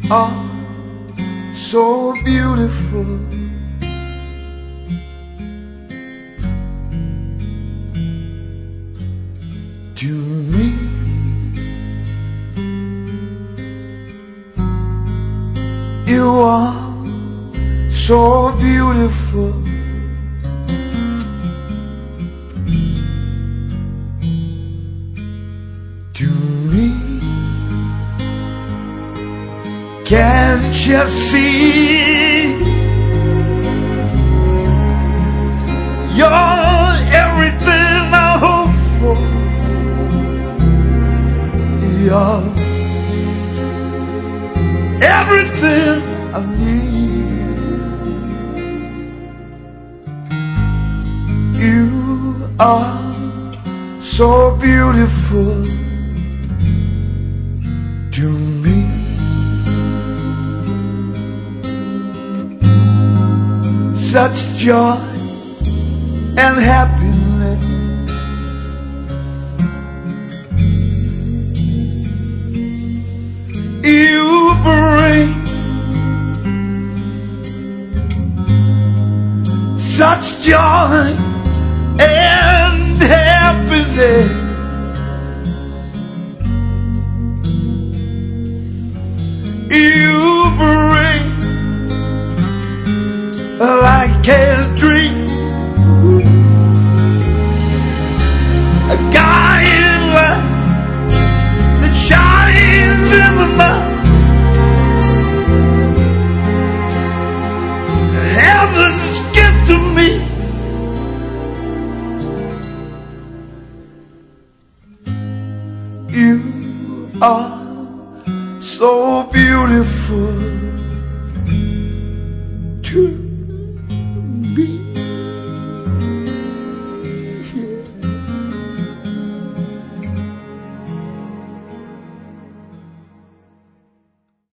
are so beautiful. To me, you are so beautiful. To me, can't you see? You're everything I hope for. You're everything I need. You are so beautiful to me. Such joy and happiness. You bring such joy and happiness. You bring like a dream, a guiding light that shines in the night. Heaven's gift to me. You are so beautiful to